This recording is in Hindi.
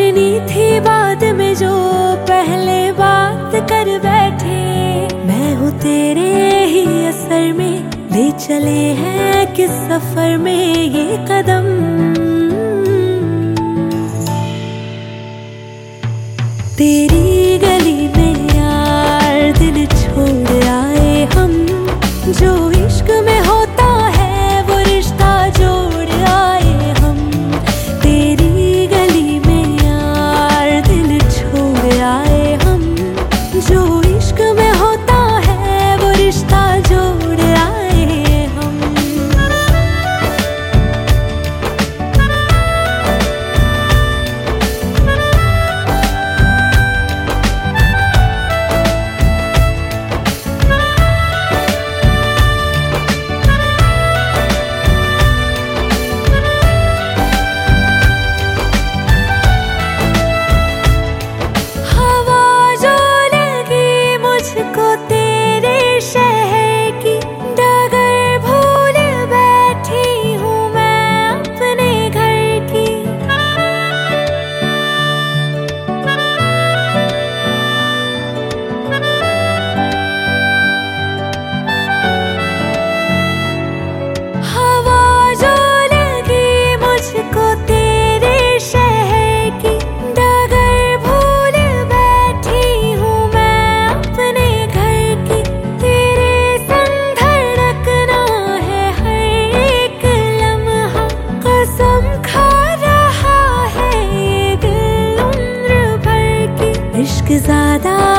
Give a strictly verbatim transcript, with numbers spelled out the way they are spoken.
करनी थी बाद में जो पहले बात कर बैठे। मैं हूँ तेरे ही असर में, ले चले हैं किस सफर में ये कदम। तेरी गली में यार दिल छोड़ आए हम, जो इश्क में होता है वो रिश्ता जोड़ आए हम। तेरी गली में यार दिल छोड़ आए हम, जो इश्क में होता है वो रिश्ता जोड़ आए हम। मुझको तेरे शहर की डगर भूल बैठी हूँ मैं अपने घर की। हवा जो लगी मुझको तेरे शहर की डगर भूल बैठी हूँ मैं अपने घर की। तेरे संग धड़कना है हर एक लम्हा, कसम खा रहा है ये दिल उम्र भर की। इश्क ज़्यादा